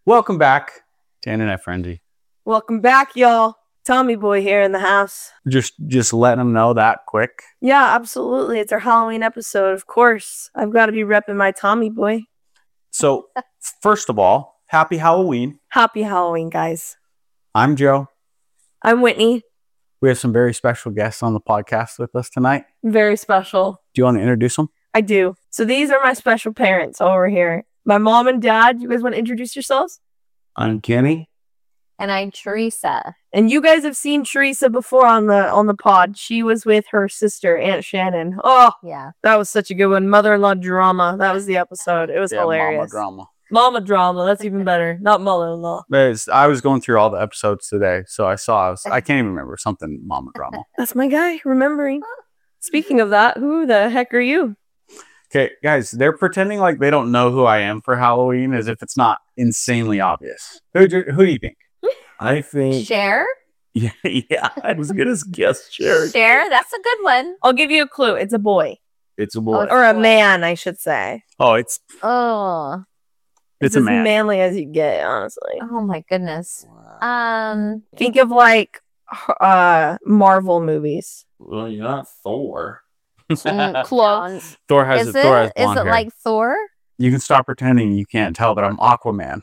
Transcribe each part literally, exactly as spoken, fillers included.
Welcome back to Internet Frenzy. Welcome back, y'all. Tommy Boy here in the house. Just just letting them know that quick. Yeah, absolutely. It's our Halloween episode, of course. I've got to be repping my Tommy Boy. So, first of all, happy Halloween. Happy Halloween, guys. I'm Joe. I'm Whitney. We have some very special guests on the podcast with us tonight. Very special. Do you want to introduce them? I do. So these are my special parents over here. My mom and dad. You guys want to introduce yourselves? I'm Kenny. And I'm Teresa. And you guys have seen Teresa before on the on the pod. She was with her sister, Aunt Shannon. Oh, Yeah. that was such a good one. Mother-in-law drama. That was the episode. It was Yeah, hilarious. Mama drama. Mama drama. That's even better. Not mother-in-law. But it's- I was going through all the episodes today, so I saw. I, was, I can't even remember something. Mama drama. That's my guy. Remembering. Speaking of that, who the heck are you? Okay, guys, they're pretending like they don't know who I am for Halloween, as if it's not insanely obvious. Who do, who do you think? I think. Cher? Yeah, Yeah, I was gonna guess Cher. Cher, that's a good one. I'll give you a clue. It's a boy. It's a boy. Or a Boy. man, I should say. Oh, it's Oh. it's, as a man. manly as you get, honestly. Oh my goodness. Um Think of like uh Marvel movies. Well, you're not Thor. mm, close. Thor has Is Thor has it is blonde it hair. like Thor? You can stop pretending you can't tell that I'm Aquaman.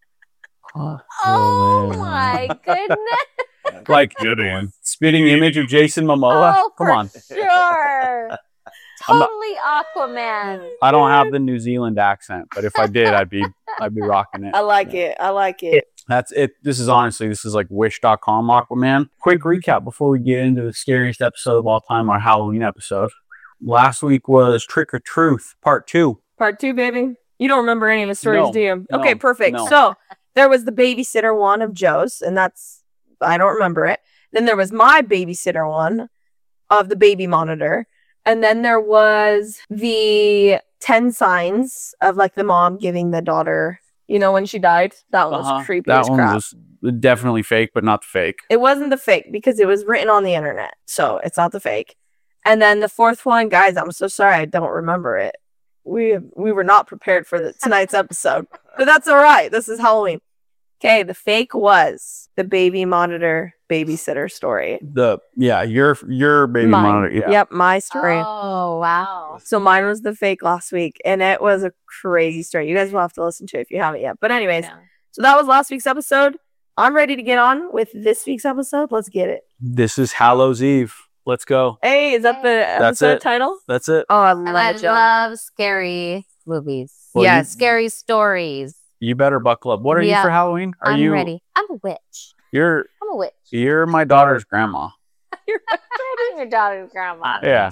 Oh my goodness. Like Good one. spitting image of Jason Momoa. Oh, Come for on. Sure. I'm not- Totally Aquaman. I don't have the New Zealand accent, but if I did, I'd be I'd be rocking it. I like it. I like it. That's it. This is honestly, this is like wish dot com Aquaman. Quick recap before we get into the scariest episode of all time, our Halloween episode. Last week was Trick or Truth, part two. Part two, baby. You don't remember any of the stories, No, do you? no, Okay, perfect. no. So there was the babysitter one of Joe's, and that's I don't remember it. Then there was my babysitter one of the baby monitor. And then there was the ten signs of like the mom giving the daughter, you know, when she died. That one was Uh-huh. creepy That as one crap. was definitely fake, but not the fake. It wasn't the fake because it was written on the internet. So it's not the fake. And then the fourth one, guys, I'm so sorry I don't remember it. We we were not prepared for the, tonight's episode. But that's all right. This is Halloween. Okay, the fake was the baby monitor babysitter story. The yeah, your your baby Mine. monitor. Yeah. Yep, my story. Oh wow. So mine was the fake last week, and it was a crazy story. You guys will have to listen to it if you haven't yet. But anyways, Yeah. so that was last week's episode. I'm ready to get on with this week's episode. Let's get it. This is Hallows Eve. Let's go. Hey, is that the That's episode it. title? That's it. Oh, I And love I it, Joe. love scary movies. Well, Yeah. you- Scary stories. You better buckle up. What are Yeah. you for Halloween? Are I'm you ready. I'm a witch. You're I'm a witch. you're my daughter's grandma. I'm your daughter's grandma. Yeah.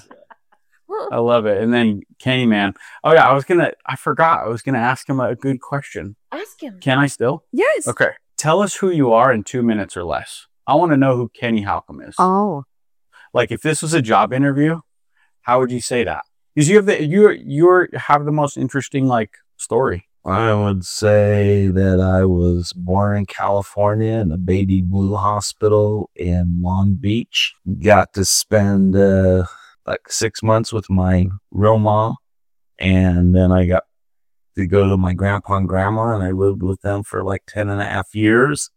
I love it. And then Kenny Man. Oh yeah, I was gonna I forgot. I was gonna ask him a good question. Ask him. Can I still? Yes. Okay. Tell us who you are in two minutes or less. I want to know who Kenny Halcomb is. Oh. Like if this was a job interview, how would you say that? Because you have the you you have the most interesting like story. I would say that I was born in California in a baby blue hospital in Long Beach. Got to spend uh, like six months with my real mom. And then I got to go to my grandpa and grandma, and I lived with them for like ten and a half years.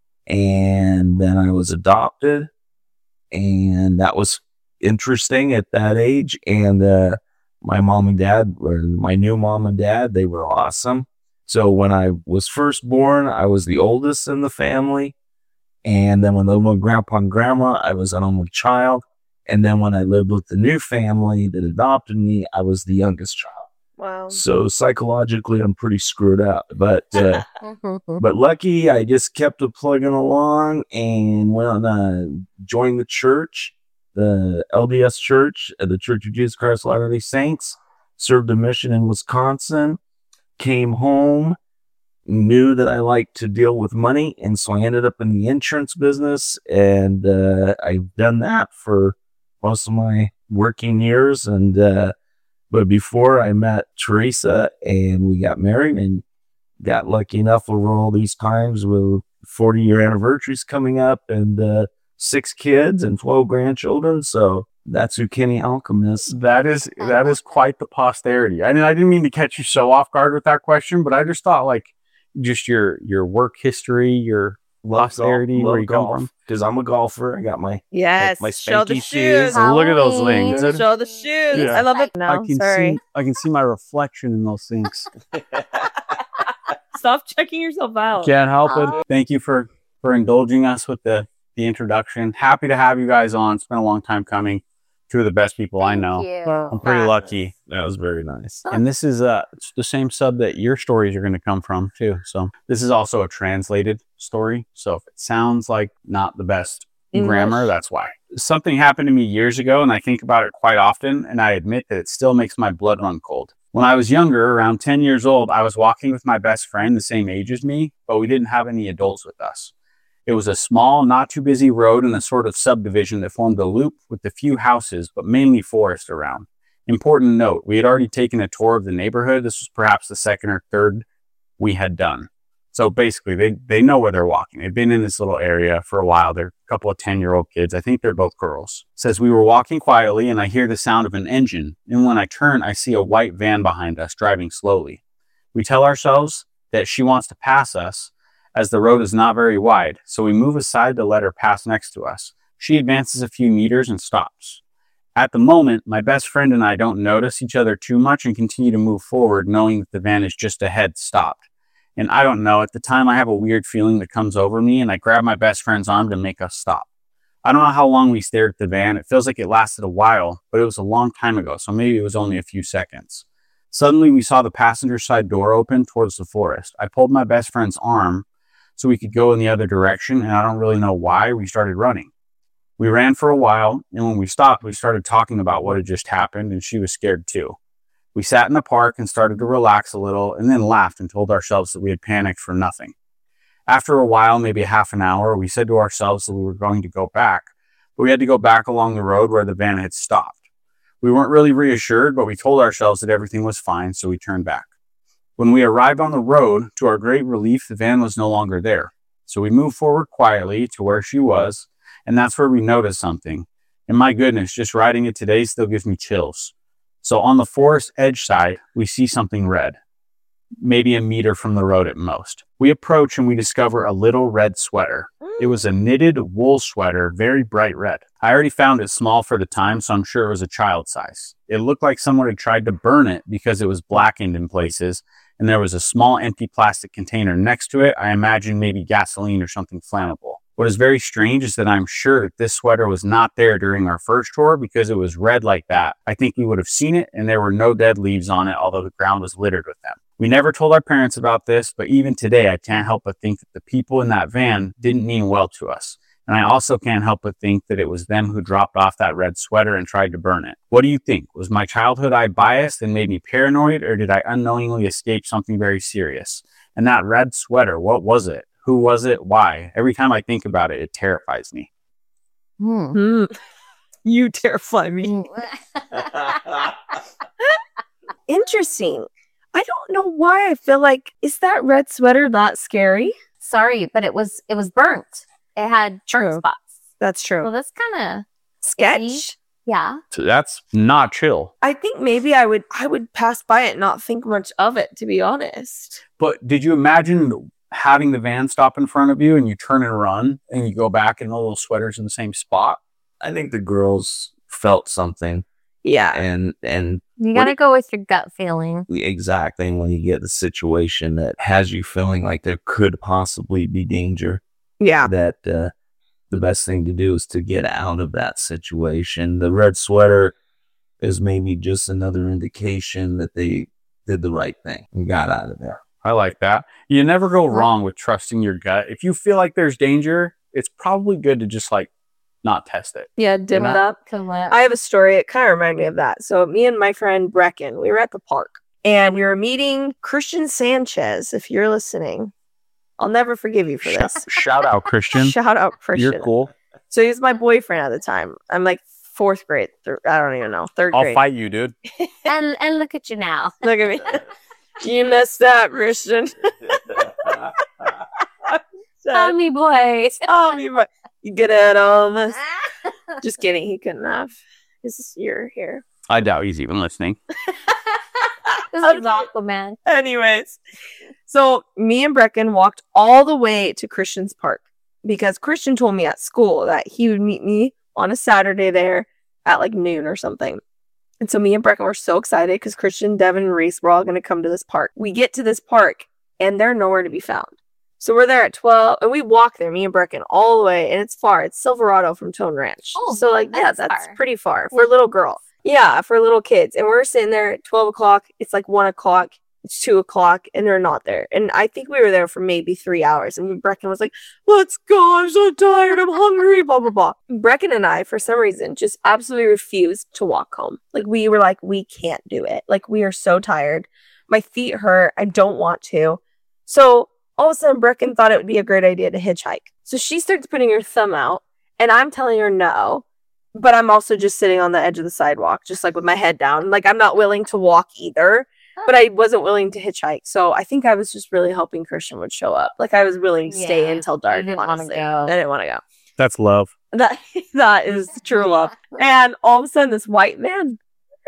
And then I was adopted. And that was interesting at that age. And uh, my mom and dad, or my new mom and dad, they were awesome. So when I was first born, I was the oldest in the family. And then when I lived with grandpa and grandma, I was an only child. And then when I lived with the new family that adopted me, I was the youngest child. Wow. So psychologically, I'm pretty screwed up. But uh, Mm-hmm. but lucky, I just kept it plugging along and went on, uh, joined the church, the L D S Church, uh, the Church of Jesus Christ of Latter-day Saints. Served a mission in Wisconsin. Came home, knew that I liked to deal with money, and so I ended up in the insurance business. And uh, I've done that for most of my working years. And uh, but before I met Teresa and we got married and got lucky enough over all these times with forty year anniversaries coming up and uh, six kids and twelve grandchildren. So that's who Kenny Halcomb is. That is that is quite the posterity. I mean, I didn't mean to catch you so off guard with that question, but I just thought like just your your work history, your posterity, where you come from? Because I'm a golfer. I got my Yes. my Show the spanky shoes. shoes. Look at those Halloween. things. Show the shoes. Yeah. I love it. I No, can sorry. see I can see my reflection in those things. Stop checking yourself out. Can't help Oh. it. Thank you for for indulging us with the the introduction. Happy to have you guys on. It's been a long time coming. Two of the best people I Thank know. you. I'm pretty lucky. That was very nice. And this is uh it's the same sub that your stories are going to come from too. So this is also a translated story. So if it sounds like not the best English. grammar, that's why. Something happened to me years ago, and I think about it quite often, and I admit that it still makes my blood run cold. When I was younger, around ten years old, I was walking with my best friend the same age as me, but we didn't have any adults with us. It was a small, not too busy road in a sort of subdivision that formed a loop with a few houses, but mainly forest around. Important note, we had already taken a tour of the neighborhood. This was perhaps the second or third we had done. So basically, they, they know where they're walking. They've been in this little area for a while. They're a couple of ten-year-old kids. I think they're both girls. It says, we were walking quietly, and I hear the sound of an engine. And when I turn, I see a white van behind us driving slowly. We tell ourselves that she wants to pass us, as the road is not very wide, so we move aside to let her pass next to us. She advances a few meters and stops. At the moment, my best friend and I don't notice each other too much and continue to move forward, knowing that the van is just ahead, stopped. And I don't know, at the time I have a weird feeling that comes over me, and I grab my best friend's arm to make us stop. I don't know how long we stared at the van. It feels like it lasted a while, but it was a long time ago, so maybe it was only a few seconds. Suddenly, we saw the passenger side door open towards the forest. I pulled my best friend's arm so we could go in the other direction, and I don't really know why we started running. We ran for a while, and when we stopped, we started talking about what had just happened, and she was scared too. We sat in the park and started to relax a little, and then laughed and told ourselves that we had panicked for nothing. After a while, maybe half an hour, we said to ourselves that we were going to go back, but we had to go back along the road where the van had stopped. We weren't really reassured, but we told ourselves that everything was fine, so we turned back. When we arrived on the road, to our great relief, the van was no longer there. So we moved forward quietly to where she was, and that's where we noticed something. And my goodness, just riding it today still gives me chills. So on the forest edge side, we see something red, maybe a meter from the road at most. We approach and we discover a little red sweater. It was a knitted wool sweater, very bright red. I already found it small for the time, so I'm sure it was a child size. It looked like someone had tried to burn it because it was blackened in places, and there was a small empty plastic container next to it. I imagine maybe gasoline or something flammable. What is very strange is that I'm sure that this sweater was not there during our first tour because it was red like that. I think we would have seen it, and there were no dead leaves on it, although the ground was littered with them. We never told our parents about this, but even today I can't help but think that the people in that van didn't mean well to us. And I also can't help but think that it was them who dropped off that red sweater and tried to burn it. What do you think? Was my childhood eye biased and made me paranoid, or did I unknowingly escape something very serious? And that red sweater, what was it? Who was it? Why? Every time I think about it, it terrifies me. Hmm. Hmm. You terrify me. Interesting. I don't know why I feel like, is that red sweater not scary? Sorry, but it was it was burnt. It had True. burnt spots. That's Well, true. that's kind of Sketch. yeah. So that's not chill. I think maybe I would I would pass by it and not think much of it, to be honest. But did you imagine having the van stop in front of you and you turn and run and you go back and the little sweater's in the same spot? I think the girls felt something, Yeah. and and You What got to go with your gut feeling. exactly when you get the situation that has you feeling like there could possibly be danger, Yeah. that uh, the best thing to do is to get out of that situation. The red sweater is maybe just another indication that they did the right thing and got out of there. I like that. You never go wrong with trusting your gut. If you feel like there's danger, it's probably good to just like not test it. Yeah, dim You it know? up. To let- I have a story. It kind of reminded me of that. So me and my friend Brecken, we were at the park and we were meeting Christian Sanchez. If you're listening, I'll never forgive you for Shout, this. shout out, Christian. Shout out Christian. You're cool. So he was my boyfriend at the time. I'm like fourth grade. Thir- I don't even know. Third I'll grade. fight you, dude. and and look at you now. Look at me. You messed up, Christian. Tommy boy. Oh, you, you good at all this? Just kidding. He couldn't have. His ear here. I doubt he's even listening. This Okay. is Aquaman. Anyways, so me and Brecken walked all the way to Christian's Park because Christian told me at school that he would meet me on a Saturday there at like noon or something. And so me and Brecken were so excited because Christian, Devin, and Reese were all going to come to this park. We get to this park and they're nowhere to be found. So we're there at twelve and we walk there, me and Brecken, all the way. And it's far. It's Silverado from Tone Ranch. Oh, so like, yeah, that's that's far. pretty far for a little girl. Yeah, for little kids. And we're sitting there at twelve o'clock. It's like one o'clock. It's two o'clock. And they're not there. And I think we were there for maybe three hours. And Brecken was like, let's go. I'm so tired. I'm hungry. Blah, blah, blah. Brecken and I, for some reason, just absolutely refused to walk home. Like, we were like, we can't do it. Like, we are so tired. My feet hurt. I don't want to. So all of a sudden, Brecken thought it would be a great idea to hitchhike. So she starts putting her thumb out. And I'm telling her no. But I'm also just sitting on the edge of the sidewalk, just like with my head down. Like, I'm not willing to walk either, but I wasn't willing to hitchhike. So I think I was just really hoping Christian would show up. Like, I was willing to stay Yeah, until dark. you didn't wanna honestly. go. I didn't want to go. That's love. That that is true love. And all of a sudden, this white van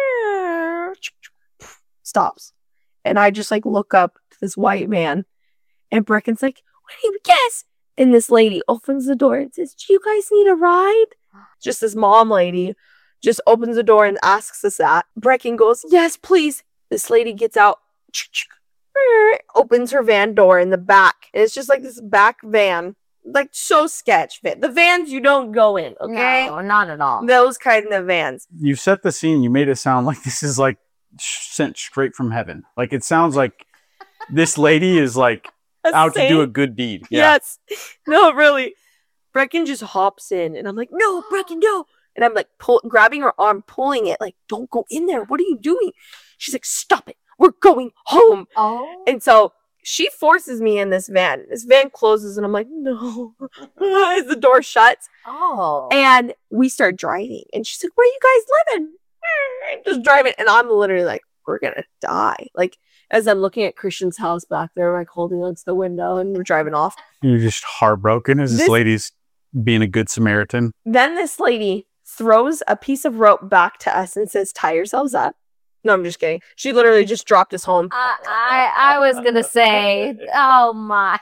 stops, and I just like look up to this white man, and Brecken's like, "What do you guess?" And this lady opens the door and says, "Do you guys need a ride?" Just this mom lady just opens the door and asks us that. Brecken goes, "Yes, please." This lady gets out, opens her van door in the back. And it's just like this back van, like so sketch fit. The vans you don't go in, okay? No, not at all. Those kind of vans. You set the scene. You made it sound like this is like sent straight from heaven. Like it sounds like this lady is like A out to do a saint? good deed. Yeah. Yes. No, really. Brecken just hops in, and I'm like, "No, Brecken, no!" And I'm like, pull, grabbing her arm, pulling it, like, "Don't go in there. What are you doing?" She's like, "Stop it. We're going home." Oh. And so she forces me in this van. This van closes, and I'm like, "No." As the door shuts, Oh. and we start driving. And she's like, "Where are you guys living?" Just driving, and I'm literally like, "We're gonna die." Like, as I'm looking at Christian's house back there, like holding onto the window, and we're driving off. You're just heartbroken as this, This- lady's being a good Samaritan. Then this lady throws a piece of rope back to us and says, "Tie yourselves up." No, I'm just kidding. She literally just dropped us home. I, I I was gonna say, oh my!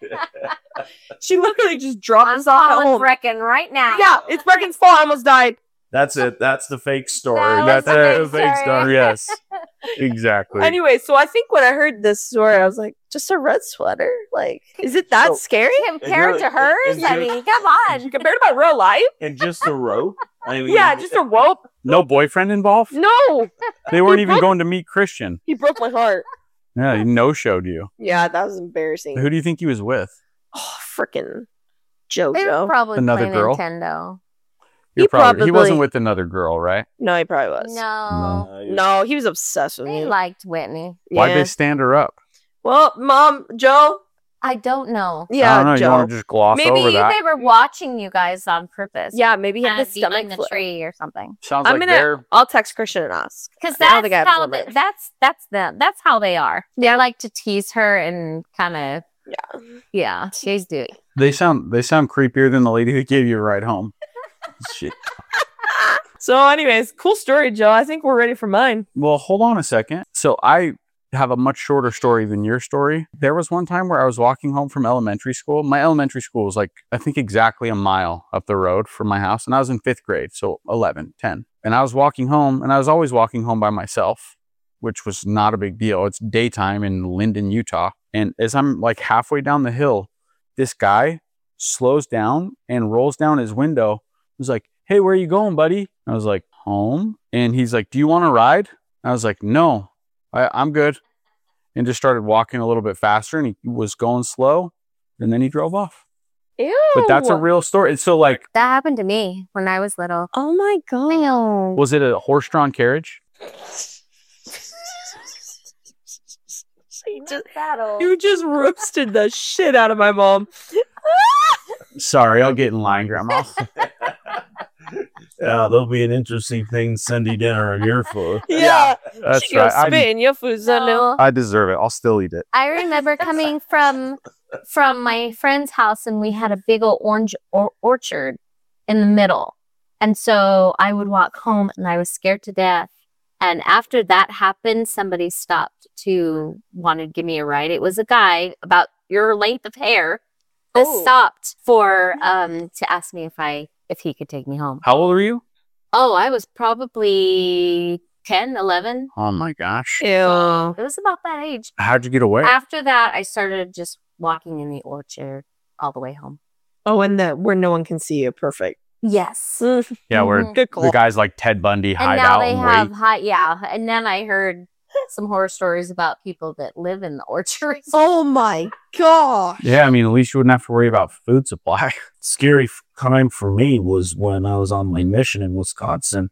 She literally just dropped I'm us off at calling home. Brecken right now. Yeah, it's Brecken's fault. I almost died. That's it. That's the fake story. That was That's the a fake fake story. story. Yes, exactly. Anyway, so I think when I heard this story, I was like, just a red sweater? Like, is it that So- scary? Compared Is to it- hers, is I it- mean, come on. Compared to my real life? And just a rope? I mean, Yeah, just a rope. No boyfriend involved. No, They weren't even broke- going to meet Christian. he broke my heart. Yeah, he no showed you. Yeah, that was embarrassing. Who do you think he was with? Oh, freaking They were JoJo. probably Another playing girl? Nintendo. You're He probably, he wasn't probably- with another girl, right? No, he probably was. No, No. No, he was obsessed with they me. liked Whitney. Why'd Yeah. they stand her up? Well, Mom, Joe. I don't know. Yeah, I don't know. You Joe. want to just gloss Maybe over Maybe that? they were watching you guys on purpose. Yeah, maybe he had kind the of behind stomach the flare. tree or something. Sounds I'm like gonna. they're I'll text Christian and ask. Because I don't that's think I have how his number. they, that's that's them. That's how they are. They like to tease her and kind of Yeah. yeah. She's doing. they sound they sound creepier than the lady that gave you a ride home. Shit. So, anyways, cool story, Joe. I think we're ready for mine. Well, hold on a second. So I have a much shorter story than your story. There was one time where I was walking home from elementary school. My elementary school was like, I think exactly a mile up the road from my house. And I was in fifth grade, so eleven, ten. And I was walking home, and I was always walking home by myself, which was not a big deal. It's daytime in Linden, Utah. And as I'm like halfway down the hill, this guy slows down and rolls down his window. He's like, "Hey, where are you going, buddy?" I was like, "Home." And he's like, "Do you want to ride?" I was like, "No, I, I'm good." And just started walking a little bit faster, and he was going slow, and then he drove off. Ew. But that's a real story. So like, That happened to me when I was little. Oh my god. was it a horse-drawn carriage? You just, you just roasted the shit out of my mom. Sorry, I'll get in line, Grandma. Yeah, there'll be an interesting thing Sunday dinner of your food. Yeah. That's She goes right. spit in your food, Zanu. No. I, I deserve it. I'll still eat it. I remember coming from from my friend's house, and we had a big old orange or- orchard in the middle. And so I would walk home, and I was scared to death And after that happened, somebody stopped to wanted to give me a ride. It was a guy about your length of hair that Oh. stopped for um to ask me if I if he could take me home. How old were you? Oh, I was probably ten, eleven. Oh my gosh. Ew. It was about that age. How'd you get away? After that, I started just walking in the orchard all the way home. Oh, and the where no one can see you. Perfect. Yes. Yeah, where Mhm. Good the call. guys like Ted Bundy And hide now out they and have wait. high, yeah. And then I heard some horror stories about people that live in the orchards. Oh my gosh. Yeah, I mean, at least you wouldn't have to worry about food supply. Scary f- time for me was when I was on my mission in Wisconsin,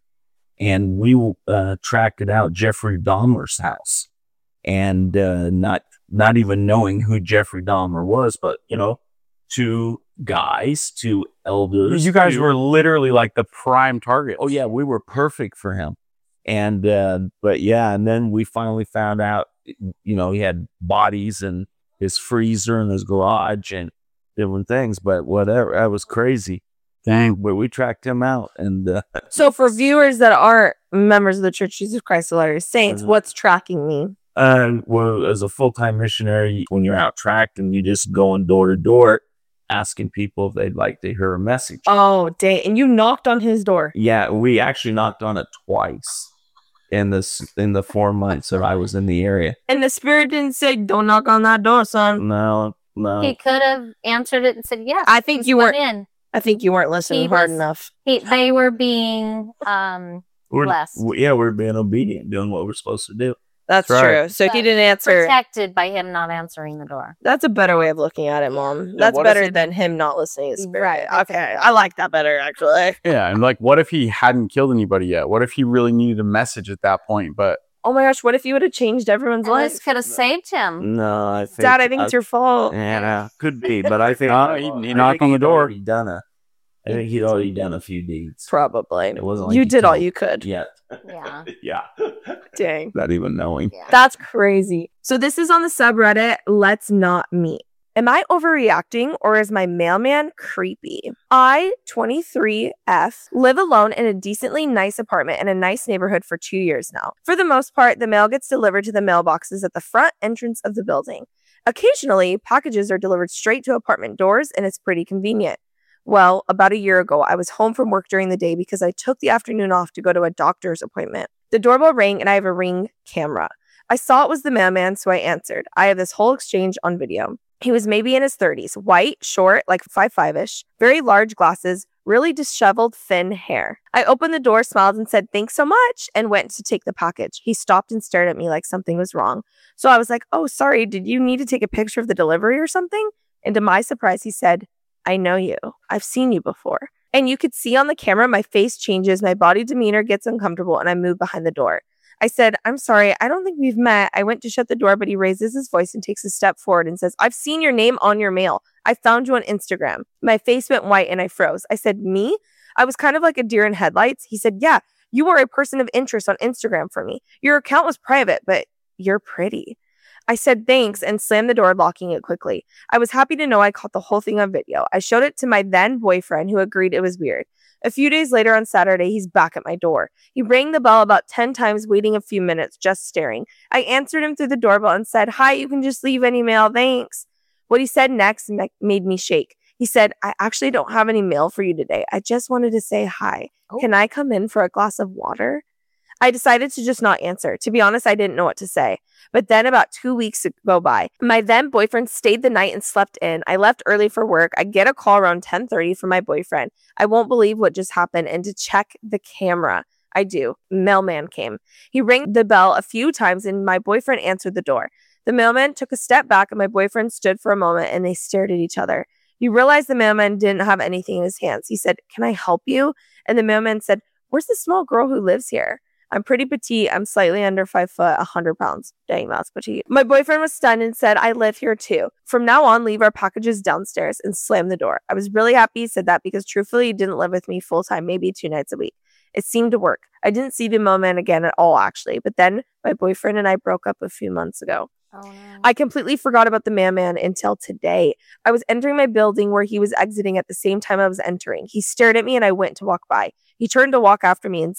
and we uh, tracked out Jeffrey Dahmer's house, and uh, not not even knowing who Jeffrey Dahmer was, but you know, two guys, two elders. You guys two- were literally like the prime target. Oh yeah, we were perfect for him. And uh, but yeah, and then we finally found out, you know, he had bodies in his freezer in his garage and different things. But whatever, that was crazy. Dang. But we tracked him out, and uh, So for viewers that aren't members of the Church of Jesus Christ of Latter-day Saints, Mhm. what's tracking me? uh, well, as a full time missionary, when you're out tracking, you just going door to door, asking people if they'd like to hear a message. Oh, dang. And you knocked on his door. Yeah, we actually knocked on it twice in this in the four months that I was in the area. And the Spirit didn't say, don't knock on that door, son. No, no. He could have answered it and said, yes. I think please you come weren't- in. I think you weren't listening He hard was- enough. He, they were being um We're, blessed. we- yeah, we're being obedient, doing what we're supposed to do. That's That's right. true. So he But didn't answer. protected by him not answering the door. That's a better way of looking at it, Mom. That's what if better he- than him not listening to the Spirit. Right. Okay. I like that better, actually. Yeah, and like, what if he hadn't killed anybody yet? What if he really needed a message at that point? But Oh my gosh, what if you would have changed everyone's And this life? could have saved him. No, I think. Dad, I think it's your fault. Yeah, no, could be, but I think. No, he- he I think knocked on the he'd door. already Done a, I think he'd already done a few deeds. Probably. It wasn't like You he did all killed you could. yet. Yeah. yeah. Dang. Not even knowing. Yeah. That's crazy. So this is on the subreddit, Let's Not Meet. Am I overreacting or is my mailman creepy? I, twenty-three F, live alone in a decently nice apartment in a nice neighborhood for two years now. For the most part, the mail gets delivered to the mailboxes at the front entrance of the building. Occasionally, packages are delivered straight to apartment doors and it's pretty convenient. Well, about a year ago, I was home from work during the day because I took the afternoon off to go to a doctor's appointment. The doorbell rang and I have a Ring camera. I saw it was the mailman, so I answered. I have this whole exchange on video. He was maybe in his thirties, white, short, like five five-ish, very large glasses, really disheveled, thin hair. I opened the door, smiled, and said, thanks so much, and went to take the package. He stopped and stared at me like something was wrong. So I was like, oh, sorry, did you need to take a picture of the delivery or something? And to my surprise, he said, I know you. I've seen you before. And you could see on the camera, my face changes, my body demeanor gets uncomfortable, and I move behind the door. I said, I'm sorry, I don't think we've met. I went to shut the door, but he raises his voice and takes a step forward and says, I've seen your name on your mail. I found you on Instagram. My face went white and I froze. I said, me? I was kind of like a deer in headlights. He said, yeah, you are a person of interest on Instagram for me. Your account was private, but you're pretty. I said thanks and slammed the door, locking it quickly. I was happy to know I caught the whole thing on video. I showed it to my then boyfriend, who agreed it was weird. A few days later on Saturday, he's back at my door. He rang the bell about ten times, waiting a few minutes, just staring. I answered him through the doorbell and said, hi, you can just leave any mail, thanks. What he said next ma- made me shake. He said, I actually don't have any mail for you today. I just wanted to say hi. Oh. Can I come in for a glass of water? I decided to just not answer. To be honest, I didn't know what to say. But then about two weeks go by. My then boyfriend stayed the night and slept in. I left early for work. I get a call around ten thirty from my boyfriend. I won't believe what just happened. And to check the camera, I do. Mailman came. He rang the bell a few times and my boyfriend answered the door. The mailman took a step back and my boyfriend stood for a moment and they stared at each other. You realize the mailman didn't have anything in his hands. He said, can I help you? And the mailman said, where's the small girl who lives here? I'm pretty petite. I'm slightly under five foot, one hundred pounds. Dang, that's petite. My boyfriend was stunned and said, I live here too. From now on, leave our packages downstairs and slam the door. I was really happy he said that because truthfully, he didn't live with me full time, maybe two nights a week. It seemed to work. I didn't see the mailman again at all, actually. But then my boyfriend and I broke up a few months ago. Oh, no. I completely forgot about the mailman until today. I was entering my building where he was exiting at the same time I was entering. He stared at me and I went to walk by. He turned to walk after me and said,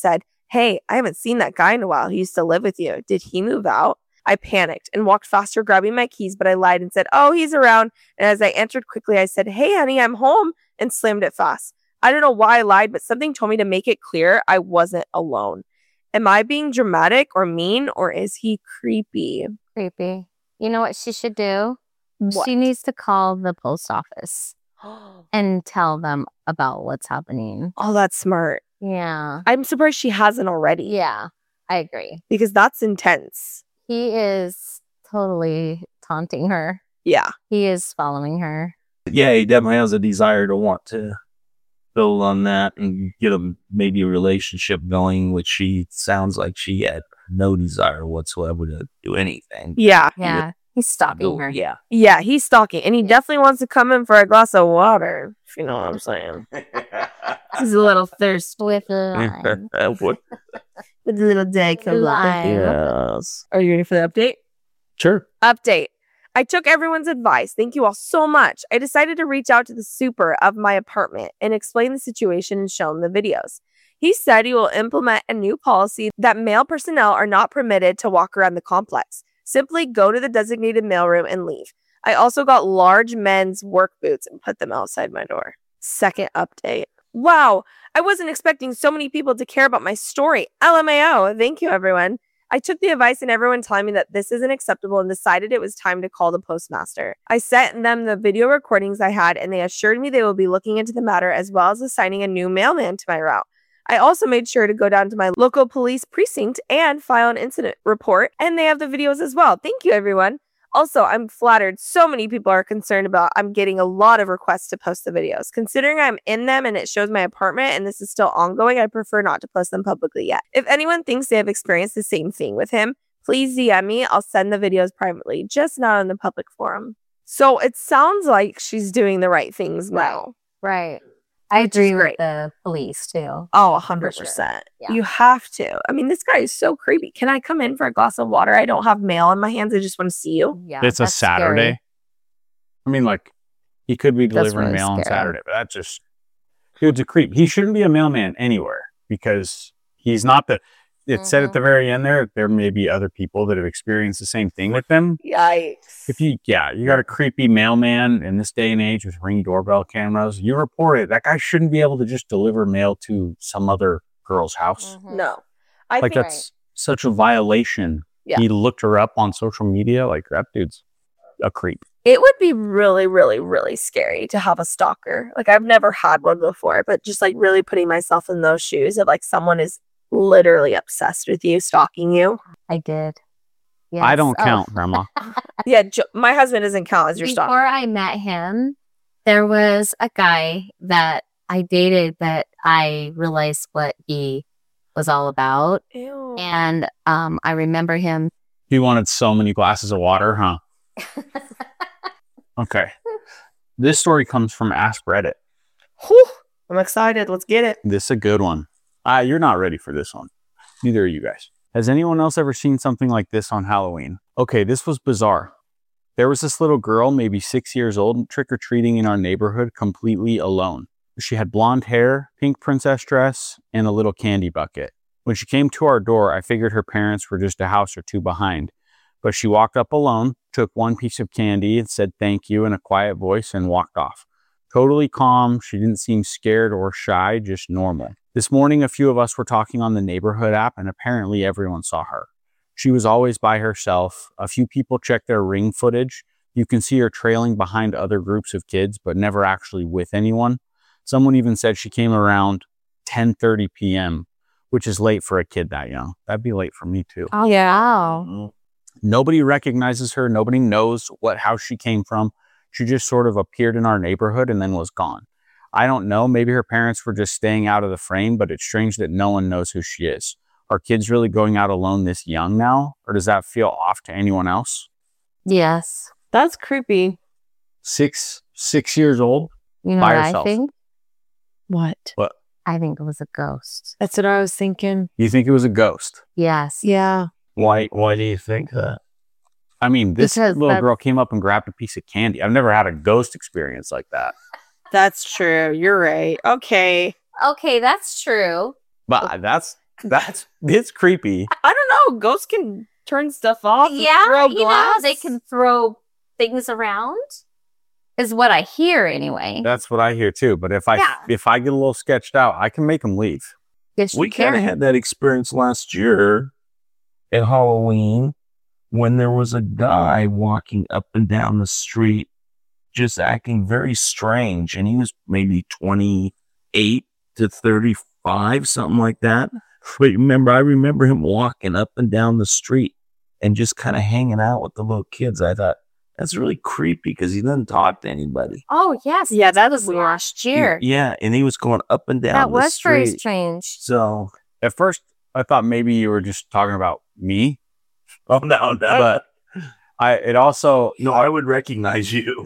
Hey, I haven't seen that guy in a while who used to live with you. Did he move out? I panicked and walked faster, grabbing my keys, but I lied and said, oh, he's around. And as I entered quickly, I said, hey, honey, I'm home, and slammed it fast. I don't know why I lied, but something told me to make it clear I wasn't alone. Am I being dramatic or mean, or is he creepy? Creepy. You know what she should do? What? She needs to call the post office and tell them about what's happening. Oh, that's smart. Yeah. I'm surprised she hasn't already. Yeah, I agree. Because that's intense. He is totally taunting her. Yeah. He is following her. Yeah, he definitely has a desire to want to build on that and get a maybe a relationship going, which she sounds like she had no desire whatsoever to do anything. Yeah. Yeah. He's stalking her. Yeah. Yeah, he's stalking. And he definitely wants to come in for a glass of water, if you know what I'm saying. He's a little thirsty. With lime. What? With a little dick of Lime. Yes. Are you ready for the update? Sure. Update. I took everyone's advice. Thank you all so much. I decided to reach out to the super of my apartment and explain the situation and show him the videos. He said he will implement a new policy that male personnel are not permitted to walk around the complex. Simply go to the designated mailroom and leave. I also got large men's work boots and put them outside my door. Second update. Wow, I wasn't expecting so many people to care about my story. L M A O. Thank you, everyone. I took the advice and everyone telling me that this isn't acceptable and decided it was time to call the postmaster. I sent them the video recordings I had and they assured me they will be looking into the matter as well as assigning a new mailman to my route. I also made sure to go down to my local police precinct and file an incident report, and they have the videos as well. Thank you, everyone. Also, I'm flattered so many people are concerned about I'm getting a lot of requests to post the videos. Considering I'm in them and it shows my apartment and this is still ongoing, I prefer not to post them publicly yet. If anyone thinks they have experienced the same thing with him, please D M me. I'll send the videos privately, just not on the public forum. So it sounds like she's doing the right things now. Right. I Which is agree with great. the police too. Oh, one hundred percent. Yeah. You have to. I mean, this guy is so creepy. Can I come in for a glass of water? I don't have mail in my hands. I just want to see you. Yeah. It's a that's Saturday. scary. I mean, like, he could be That's delivering really mail on scary. Saturday, but that's just, dude's a creep. He shouldn't be a mailman anywhere because he's not the, it said at Mhm. the very end there, there may be other people that have experienced the same thing with them. Yikes. If you, yeah, you got a creepy mailman in this day and age with Ring doorbell cameras, you report it. That guy shouldn't be able to just deliver mail to some other girl's house. Mhm. No. I Like, think that's such a violation. Yeah. He looked her up on social media. Like, that dude's a creep. it would be really, really, really scary to have a stalker. Like, I've never had one before, but just like really putting myself in those shoes of like someone is literally obsessed with you, stalking you. I did. I Yes. don't Oh. count, Grandma. Yeah, jo- my husband doesn't count as your stalker. Before I met him, there was a guy that I dated that I realized what he was all about. Ew. And um, I remember him. He wanted so many glasses of water, huh? Okay. This story comes from Ask Reddit. Whew. I'm excited. Let's get it. This is a good one. Ah, you're not ready for this one. Neither are you guys. Has anyone else ever seen something like this on Halloween? Okay, this was bizarre. There was this little girl, maybe six years old, trick-or-treating in our neighborhood completely alone. She had blonde hair, pink princess dress, and a little candy bucket. When she came to our door, I figured her parents were just a house or two behind. But she walked up alone, took one piece of candy and said thank you in a quiet voice and walked off. Totally calm. She didn't seem scared or shy, just normal. This morning, a few of us were talking on the neighborhood app and apparently everyone saw her. She was always by herself. A few people checked their Ring footage. You can see her trailing behind other groups of kids, but never actually with anyone. Someone even said she came around ten thirty p.m., which is late for a kid that young. That'd be late for me too. Oh, Yeah. wow. Nobody recognizes her. Nobody knows what house she came from. She just sort of appeared in our neighborhood and then was gone. I don't know. Maybe her parents were just staying out of the frame, but it's strange that no one knows who she is. Are kids really going out alone this young now? Or does that feel off to anyone else? Yes. That's creepy. Six, six years old? You know By what herself. I think? What? What? I think it was a ghost. That's what I was thinking. You think it was a ghost? Yes. Yeah. Why? Why do you think that? I mean, this Because little that's- girl came up and grabbed a piece of candy. I've never had a ghost experience like that. That's true. You're right. Okay. Okay, that's true. But that's That's it's creepy. I don't know. Ghosts can turn stuff off. and Yeah, throw you know, glass. they can throw things around, is what I hear anyway. That's what I hear too. But if I Yeah. if I get a little sketched out, I can make them leave. Yes, you We kind of can. had that experience last year at Halloween when there was a guy walking up and down the street just acting very strange. And he was maybe twenty-eight to thirty-five, something like that. But remember, I remember him walking up and down the street and just kind of hanging out with the little kids. I thought, that's really creepy because he didn't talk to anybody. Oh, yes. Yeah, that was was weird. last year. Yeah, and he was going up and down That the was very street. strange. So, At first, I thought maybe you were just talking about me, oh no, no, but I it also no, I would recognize you.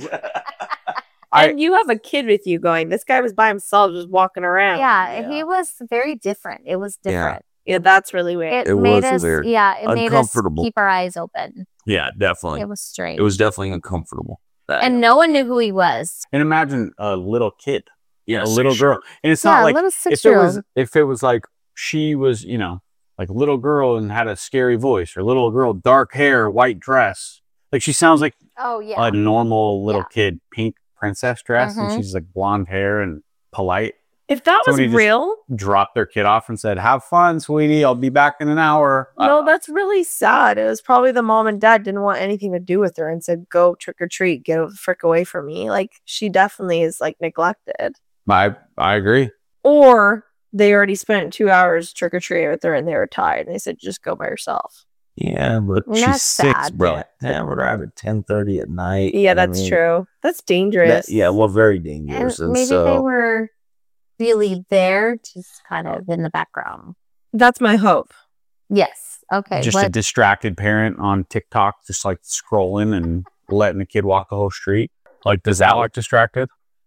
I- And you have a kid with you going, this guy was by himself just walking around. Yeah, Yeah. he was very different. It was Yeah. different. Yeah, that's really weird. It, It made was us, very yeah, it made us uncomfortable. keep our eyes open. Yeah, definitely. It was strange. It was definitely uncomfortable. and no one knew who he was. and imagine a little kid, yeah, a little girl, and it's Yeah, not a like little if it six-year-old. was if it was like she was, you know, like a little girl and had a scary voice, or little girl, dark hair, white dress. Like she sounds like Oh, yeah. a normal little Yeah. kid, pink princess dress, Mhm. and she's like blonde hair and polite. If that was Somebody just- real, Dropped their kid off and said, "Have fun, sweetie. I'll be back in an hour." no, that's really sad. It was probably the mom and dad didn't want anything to do with her and said, go trick or treat, get the frick away from me. Like, she definitely is like neglected. I I agree. Or they already spent two hours trick or treating with her and they were tired. And they said, just go by yourself. Yeah, but And she's that's six, sad. bro. Yeah. Damn, we're out at ten thirty at night. Yeah, I that's mean, true. That's that- dangerous. yeah, well, very And dangerous. And, maybe so, they were really there, just kind of in the background. That's my hope. Yes. Okay. Just a what- distracted parent on TikTok, just like scrolling and letting the kid walk the whole street. Like, does that look distracted?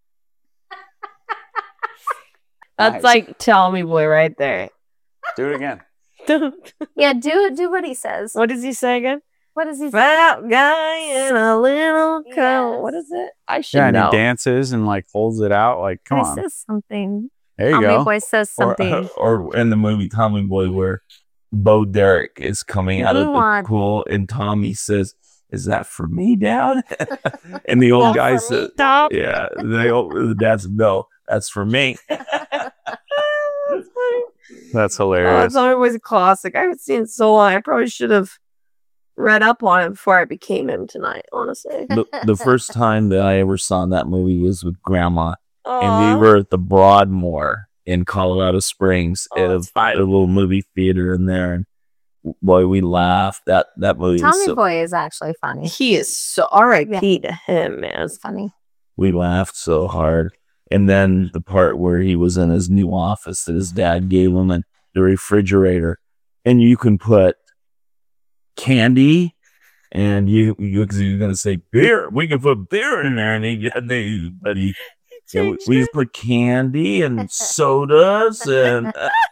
That's Nice. like Tommy Boy right there. Do it again. yeah, do do what he says. What does he say again? What does he say? Fat guy in a little coat. Yes. What is it? I should Yeah, and know. he dances and like holds it out. Like, come He on. says something. There you Tommy go. Boy says or, something. or in the movie Tommy Boy, where Bo Derek is coming out of Go the on. pool, and Tommy says, "Is that for me, Dad?" and the old That's guy for me, says, Stop. "Yeah." The, old, the dad said, "No, that's for me." That's Oh, hilarious. Tommy Boy's a classic. I haven't seen it in so long. I probably should have read up on it before I became him tonight, honestly. the, the first time that I ever saw that movie was with Grandma, and Aw. we were at the Broadmoor in Colorado Springs Oh, at a, that's fine. a little movie theater in there, and boy, we laughed. That that movie was Tommy so, Boy is actually funny. He is so R I P to him, man. It's funny. we laughed so hard. And then the part where he was in his new office that his dad gave him, and the refrigerator, and you can put candy, and you you you're gonna say beer. We can put beer in there, and he, and they, but he, yeah, we, Changed we it. put candy and sodas, and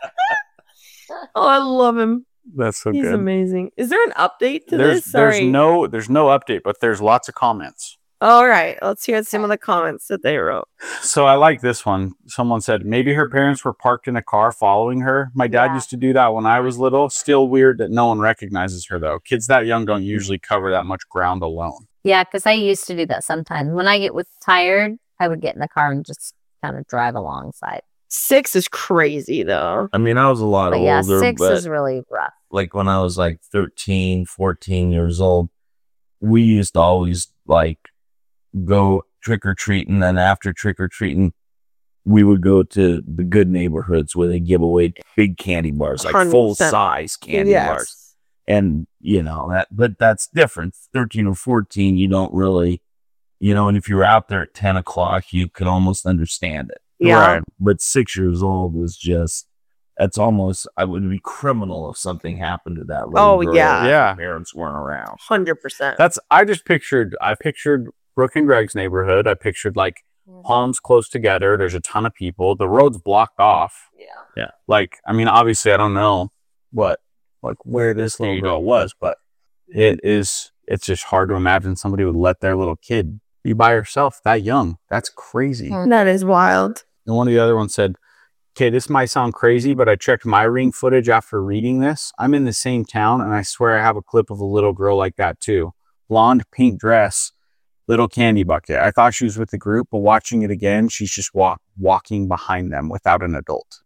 Oh, I love him. That's so He's good. amazing. Is there an update to There's this? Sorry. there's no there's no update, but there's lots of comments. All right, let's hear some of the comments that they wrote. So I like this one. Someone said maybe her parents were parked in a car following her. My dad Yeah. used to do that when I was little. Still weird that no one recognizes her though. Kids that young don't usually cover that much ground alone. Yeah, because I used to do that sometimes. When I get with tired, I would get in the car and just kind of drive alongside. Six is crazy though. I mean, I was a lot But yeah, older, six but is really rough. like when I was like thirteen, fourteen years old, we used to always like go trick or treating. And after trick or treating, we would go to the good neighborhoods where they give away big candy bars, like one hundred full percent. size candy Yes. bars. And, you know, that, but that's different. thirteen or fourteen, you don't really, you know, and if you're out there at ten o'clock, you can almost understand it. Yeah. Right. But six years old was just, that's almost, I would be criminal if something happened to that little Oh, girl yeah. if Yeah. her parents weren't around. Hundred percent. That's I just pictured I pictured Brooke and Greg's neighborhood. I pictured like homes close together. There's a ton of people. The road's blocked off. Yeah. Like, I mean, obviously I don't know what like where this little girl was, but it is it's just hard to imagine somebody would let their little kid be by herself that young. That's crazy. Hmm. That is wild. And one of the other ones said, Okay, this might sound crazy, but I checked my ring footage after reading this. I'm in the same town, and I swear I have a clip of a little girl like that too. Blonde, pink dress, little candy bucket. I thought she was with the group, but watching it again, she's just walk, walking behind them without an adult.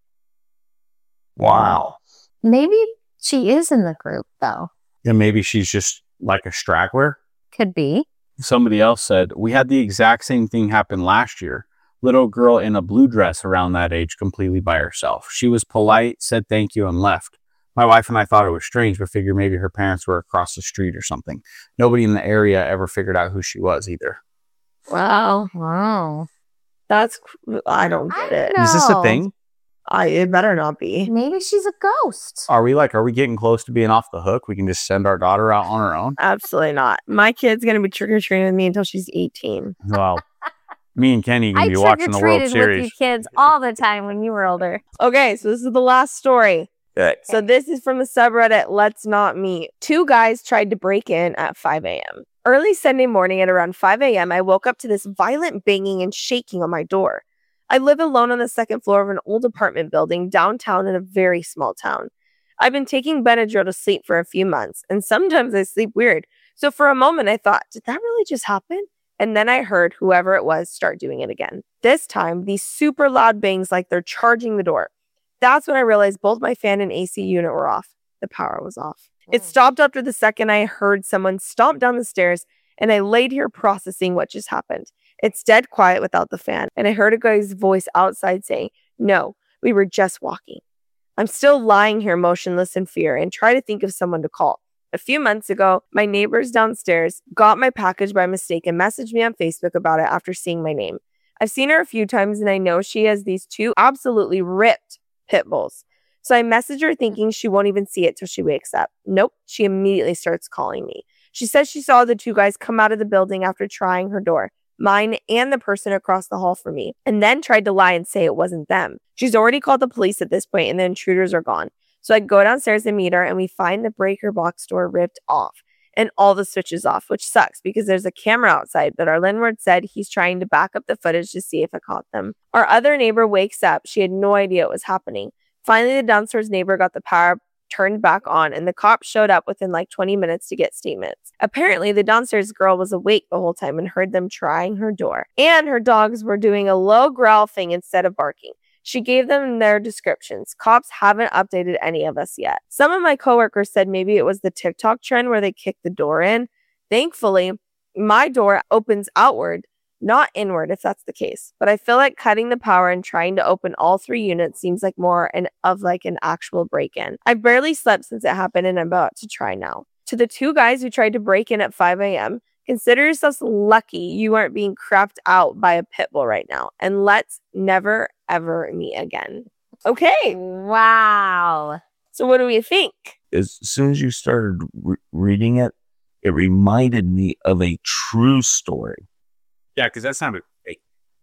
Wow. Maybe she is in the group, though. And maybe she's just like a straggler. Could be. Somebody else said, we had the exact same thing happen last year. Little girl in a blue dress around that age, completely by herself. She was polite, said thank you, and left. My wife and I thought it was strange, but figured maybe her parents were across the street or something. Nobody in the area ever figured out who she was either. Wow. Wow. That's, I don't get I it. know. Is this a thing? I, it better not be. Maybe she's a ghost. Are we like, are we getting close to being off the hook? We can just send our daughter out on her own? Absolutely not. My kid's going to be trick-or-treating with me until she's eighteen. Well, me and Kenny can I be watching the World trick-or-treated with Series. you kids all the time when you were older. Okay, so this is the last story. Okay. So this is from the subreddit Let's Not Meet. Two guys tried to break in at five a.m. Early Sunday morning at around five a.m., I woke up to this violent banging and shaking on my door. I live alone on the second floor of an old apartment building downtown in a very small town. I've been taking Benadryl to sleep for a few months, and sometimes I sleep weird. So for a moment, I thought, did that really just happen? And then I heard whoever it was start doing it again. This time, these super loud bangs like they're charging the door. That's when I realized both my fan and A C unit were off. The power was off. It stopped after the second I heard someone stomp down the stairs, and I laid here processing what just happened. It's dead quiet without the fan, and I heard a guy's voice outside saying, no, we were just walking. I'm still lying here motionless in fear and try to think of someone to call. A few months ago, my neighbors downstairs got my package by mistake and messaged me on Facebook about it after seeing my name. I've seen her a few times, and I know she has these two absolutely ripped pit bulls. So I message her thinking she won't even see it till she wakes up. Nope, she immediately starts calling me. She says she saw the two guys come out of the building after trying her door, mine and the person across the hall from me, and then tried to lie and say it wasn't them. She's already called the police at this point, and the intruders are gone. So I go downstairs and meet her, and we find the breaker box door ripped off and all the switches off, which sucks because there's a camera outside, but our landlord said he's trying to back up the footage to see if it caught them. Our other neighbor wakes up. She had no idea what was happening. Finally, the downstairs neighbor got the power turned back on, and the cops showed up within like twenty minutes to get statements. Apparently, the downstairs girl was awake the whole time and heard them trying her door, and her dogs were doing a low growl thing instead of barking. She gave them their descriptions. Cops haven't updated any of us yet. Some of my coworkers said maybe it was the TikTok trend where they kick the door in. Thankfully, my door opens outward, not inward if that's the case. But I feel like cutting the power and trying to open all three units seems like more an, of like an actual break-in. I barely slept since it happened, and I'm about to try now. To the two guys who tried to break in at five a.m., consider yourselves lucky you aren't being crapped out by a pit bull right now. And let's never, ever meet again. Okay. Wow. So what do we think? As soon as you started re- reading it, it reminded me of a true story. Yeah, because that sounded fake.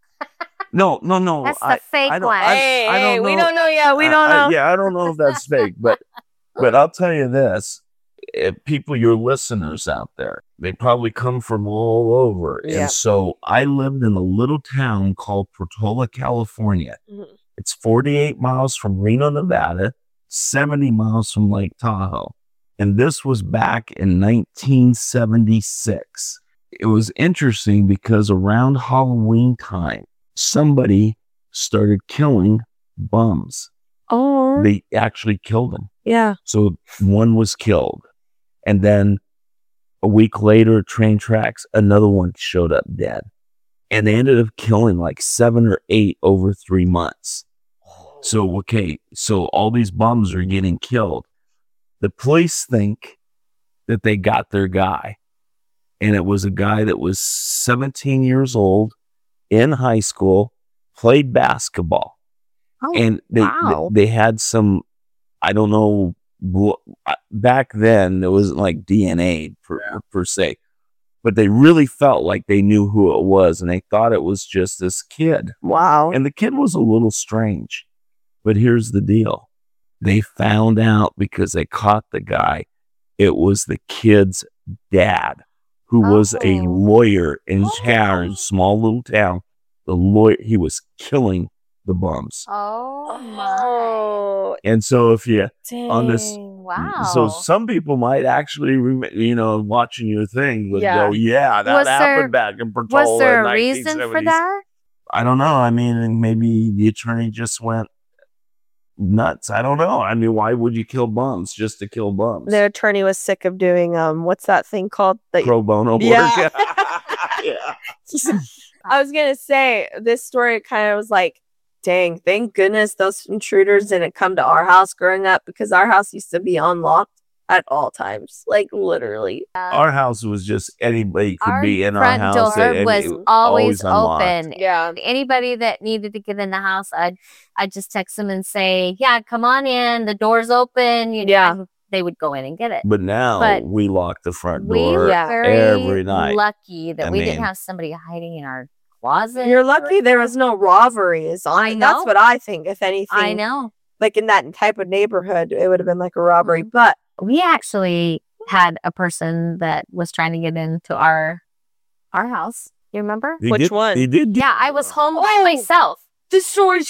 No, no, no. That's the I, fake I don't, one. I, hey, I hey, don't we know. don't know yet. We I- don't I- know. yeah, I don't know if that's fake, but but I'll tell you this: if people, your listeners out there, they probably come from all over. Yeah. And so I lived in a little town called Portola, California. Mhm. It's forty-eight miles from Reno, Nevada, seventy miles from Lake Tahoe. And this was back in nineteen seventy-six. It was interesting because around Halloween time, somebody started killing bums. Oh, They actually killed them. yeah. So one was killed. And then a week later, train tracks, another one showed up dead. And they ended up killing like seven or eight over three months. So, okay, so all these bums are getting killed. The police think that they got their guy. And it was a guy that was seventeen years old, in high school, played basketball. Oh, And they, wow. they, they had some, I don't know, bl- back then there wasn't like D N A per, Yeah. per se, but they really felt like they knew who it was, and they thought it was just this kid. Wow. And the kid was a little strange, but here's the deal. They found out because they caught the guy. It was the kid's dad, who was a Oh. lawyer in Oh. town, small little town. The lawyer, he was killing the bums. Oh my. Oh, And so if you dang. on this- Wow. So some people might actually, rem- you know, watching your thing would Yeah. go, yeah, that Was happened there- back in Portola. Was there in a reason for nineteen seventies. that? I don't know. I mean, maybe the attorney just went nuts. I don't know. I mean, why would you kill bums just to kill bums? The attorney was sick of doing um, what's that thing called? The Pro bono work. Yeah. yeah. I was gonna say this story kind of was like, dang, thank goodness those intruders didn't come to our house growing up, because our house used to be unlocked at all times, like literally. Our house was just anybody could Our be in our front house. door and it was was always unlocked. open. Yeah, Anybody that needed to get in the house, I'd I'd just text them and say, "Yeah, come on in. The door's open." You know, Yeah. and they would go in and get it. But now But we lock the front We door were Yeah. very every night. lucky that I we mean- didn't have somebody hiding in our closet. you're lucky there was no robberies. I I That's know. what I think. If anything, I know. like in that type of neighborhood, it would have been like a robbery. Mhm. But We actually had a person that was trying to get into our our house. You remember? He Which did- one? He did. Yeah, I was home by Oh. myself. this story's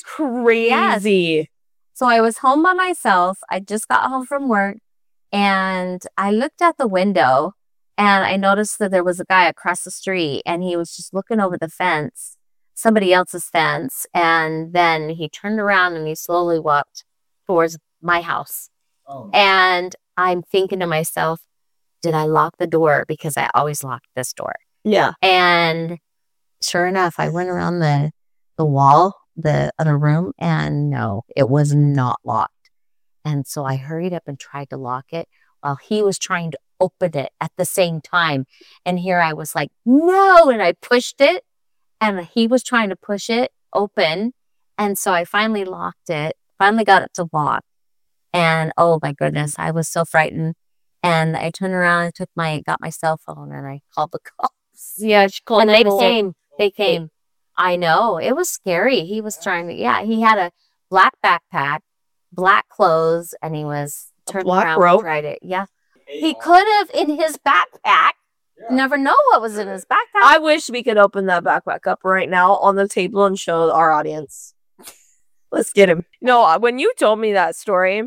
crazy. So I was home by myself. I just got home from work and I looked out the window and I noticed that there was a guy across the street and he was just looking over the fence, somebody else's fence. And then he turned around and he slowly walked towards my house. Oh. And I'm thinking to myself, did I lock the door? Because I always lock this door. Yeah. And sure enough, I went around the the wall, the other room, and no, it was not locked. And so I hurried up and tried to lock it while he was trying to open it at the same time. And here I was like, no, and I pushed it, and he was trying to push it open. And so I finally locked it, finally got it to lock. And oh my goodness, I was so frightened. And I turned around and took my, got my cell phone and I called the cops. Yeah, she called And they nine one one. came. They came. I know. It was scary. He was trying to, yeah, he had a black backpack, black clothes, and he was A turned black around rope? and tried it. Yeah. He could have in his backpack. Never know what was in his backpack. I wish we could open that backpack up right now on the table and show our audience. Let's get him. No, uh, when you told me that story,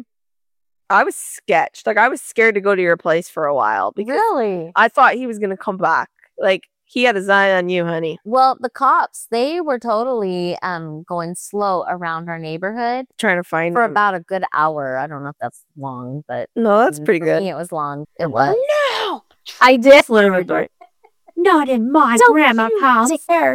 I was sketched. Like, I was scared to go to your place for a while because Really? I thought he was going to come back. Like, he had his eye on you, honey. Well, the cops, they were totally um going slow around our neighborhood Trying to find for him. about a good hour. I don't know if that's long, but No, that's pretty for good. me, it was long. It was. No! I did. Literally. Not in my Don't grandma's you house.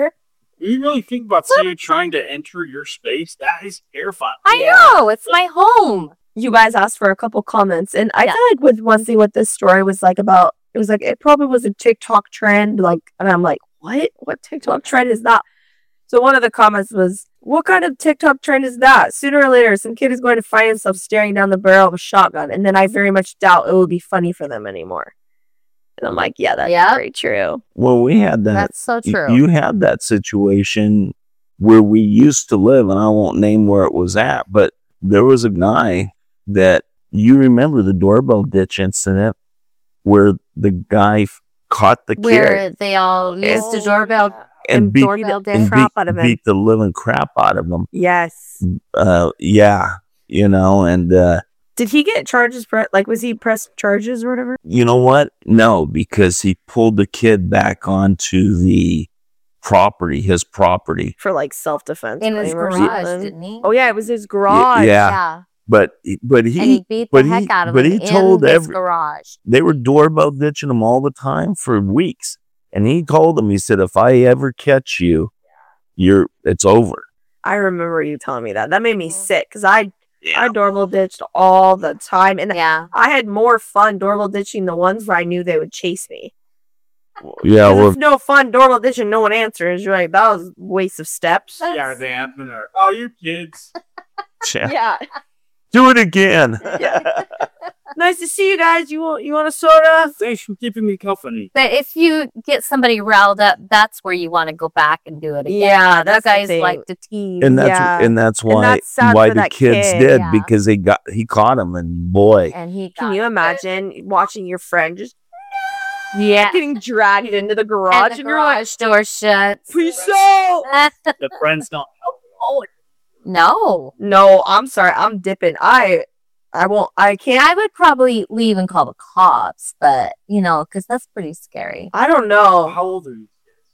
You really think about someone trying to enter your space? That is terrifying. I Yeah. know. It's my home. You guys asked for a couple comments, and I Yeah. feel like with one thing what this story was like about, it was like it probably was a TikTok trend, like, and I'm like, what? What TikTok trend is that? So one of the comments was, what kind of TikTok trend is that? Sooner or later, some kid is going to find himself staring down the barrel of a shotgun, and then I very much doubt it will be funny for them anymore. And I'm like, yeah, that's Yep. very true. Well, we had that. That's so y- true. You had that situation where we used to live, and I won't name where it was at, but there was a guy that you remember the doorbell ditch incident where the guy f- caught the Where kid they all used the Oh, doorbell and beat, doorbell and did. crap beat, out of him. beat the living crap out of him. Yes. Uh, yeah, you know, and uh, Did he get charges? Pre- like, was he pressed charges or whatever? you know what? No, because he pulled the kid back onto the property, his property. For like self defense. in his garage, didn't he? Oh, yeah, it was his garage. yeah. yeah. But but And he he beat the but heck he- out of but him he told in his every- garage. they were doorbell ditching him all the time for weeks. And he told them, he said, if I ever catch you, you're it's over. I remember you telling me that. That made me Mhm. sick because I I doorbell ditched all the time, and Yeah. I had more fun doorbell ditching the ones where I knew they would chase me. Yeah, 'Cause well, it's no fun doorbell ditching. No one answers. You're like, that was a waste of steps. Yeah, they happen or oh, you kids. yeah. Yeah. Do it again. Yeah. Nice to see you guys. You want you want a soda? Thanks for keeping me company. But if you get somebody riled up, that's where you want to go back and do it again. Yeah, Those that's the guys thing. like to tease. And that's Yeah. and that's And why that's sad why for the that kids kid. did Yeah. because they got he caught him and boy. and he Can got you it. imagine watching your friend just Yeah. getting dragged into the garage And and, the you're like, garage door shuts. peace out. The friends don't help. Oh, No. No, I'm sorry. I'm dipping. I, I won't. I can't. I would probably leave and call the cops, but, you know, because that's pretty scary. I don't know. How old are you?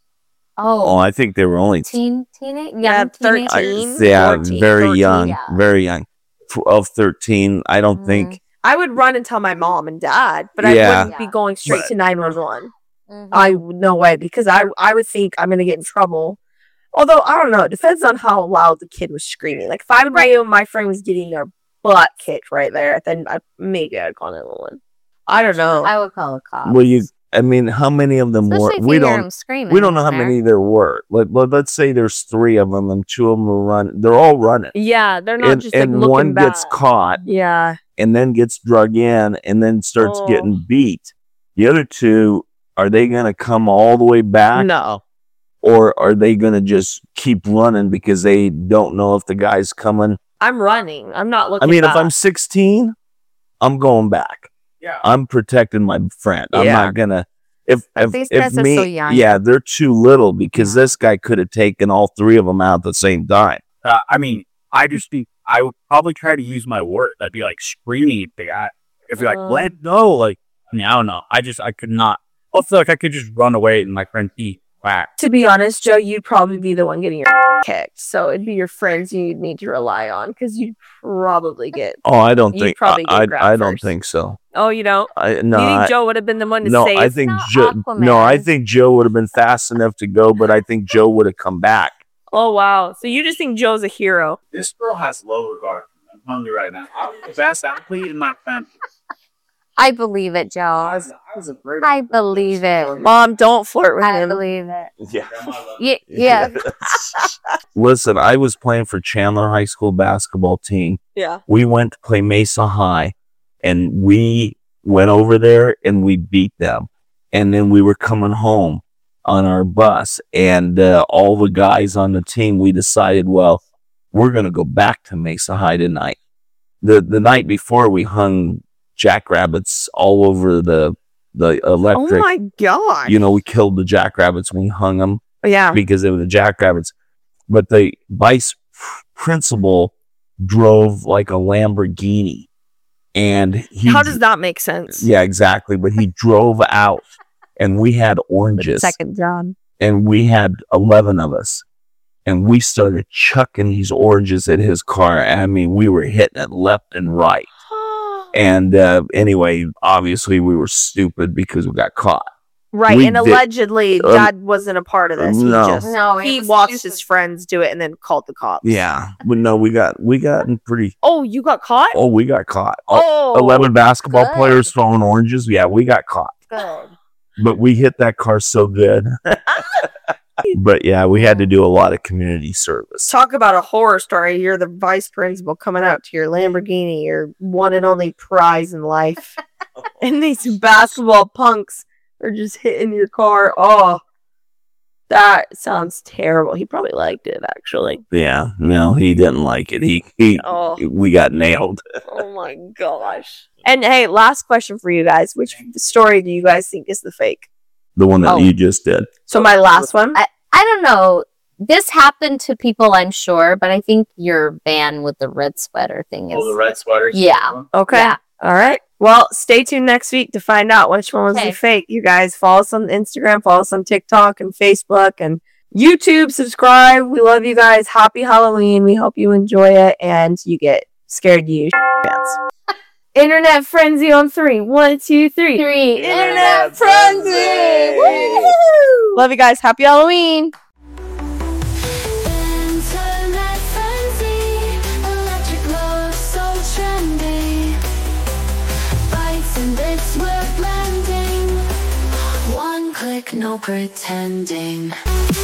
Oh, Oh, I think they were only teen, teenage? Yeah, Young teenagers? thirteen. yeah, fourteen, very thirteen, young, yeah. very young. twelve, thirteen, I don't Mm. think. I would run and tell my mom and dad, but I Yeah. wouldn't be going straight But- to nine one one. Mhm. I would no way because I I would think I'm gonna get in trouble. Although I don't know, it depends on how loud the kid was screaming. Like if I knew my friend was getting their butt kicked right there, then I maybe I'd call nine one one. I don't know. I would call the cops. Well, you. I mean, how many of them Especially were? if We you hear don't. them screaming. We don't know how in there. many there were. Let, let, let's say there's three of them, and two of them are running. They're all running, Yeah, they're not and, just like and looking one bad. gets caught, Yeah. and then gets drug in, and then starts Oh. getting beat. The other two, are they going to come all the way back, No. or are they going to just keep running because they don't know if the guy's coming? I'm running. I'm not I looking mean, back. if I'm sixteen, I'm going back. Yeah. I'm protecting my friend. I'm Yeah. not gonna. If But if, these if guys are me, so young. yeah, they're too little because Yeah. this guy could have taken all three of them out at the same time. Uh, I mean, I just be, I would probably try to use my word. I'd be like screaming at the guy. If you're like, Uh. Glenn, no, like, I mean, I don't know. I just, I could not. I feel like I could just run away and my friend be whack. To be honest, Joe, you'd probably be the one getting your kicked. So it'd be your friends you'd need to rely on because you'd probably get. Oh, I don't You'd think. probably I, get I, grabbed I don't first. think so. Oh, you don't? I no. you think I, Joe would have been the one to no, save? I think not Joe. No, I Aquaman. think Joe would have been fast enough to go, but I think Joe would have come back. Oh, wow. So you just think Joe's a hero? This girl has low regard. I'm hungry right now. I'm the best athlete in my family. I believe it, Joe. I was, I was a great. I believe it. Mom, don't flirt with I him. believe it. Yeah. Yeah. yeah. Listen, I was playing for Chandler High School basketball team. Yeah. We went to play Mesa High, and we went over there and we beat them. And then we were coming home on our bus, and uh, all the guys on the team, we decided, well, we're going to go back to Mesa High tonight. The the night before, we hung jackrabbits all over the the Oh, electric. my God. You know, we killed the jackrabbits. We hung them Yeah. because they were the jackrabbits. But the vice principal drove like a Lamborghini, and he. How does that make sense? Yeah, exactly. But he drove out, and we had oranges, Second job. and we had eleven of us, and we started chucking these oranges at his car. I mean, we were hitting it left and right. And uh, anyway, obviously, we were stupid because we got caught. Right. We and did- allegedly, um, Dad wasn't a part of this. He no. just No, it he was watched just- his friends do it and then called the cops. Yeah, but no, we got we got in pretty. Oh, you got caught? Oh, we got caught. Oh, eleven basketball good. players throwing oranges. Yeah, we got caught. Good. But we hit that car so good. But yeah, we had to do a lot of community service. Talk about a horror story. You're the vice principal coming out to your Lamborghini, your one and only prize in life. And these basketball punks are just hitting your car. Oh, that sounds terrible. He probably liked it, actually. Yeah, no, he didn't like it. He, he Oh. we got nailed. Oh my gosh. And hey, last question for you guys. Which story do you guys think is the fake? The one that Oh. you just did. So my last one. I, I don't know. This happened to people, I'm sure, but I think your van with the red sweater thing is. Oh, the red sweaters. Yeah. Okay. Yeah. All right. Well, stay tuned next week to find out which one was Okay. the fake. You guys follow us on Instagram, follow us on TikTok and Facebook and YouTube. Subscribe. We love you guys. Happy Halloween. We hope you enjoy it and you get scared to use pants. Internet frenzy on three. One, two, three. Three. Internet frenzy. Woo! Love you guys. Happy Halloween. Internet frenzy, electric love so trendy. Bytes and bits we're blending. One click, no pretending.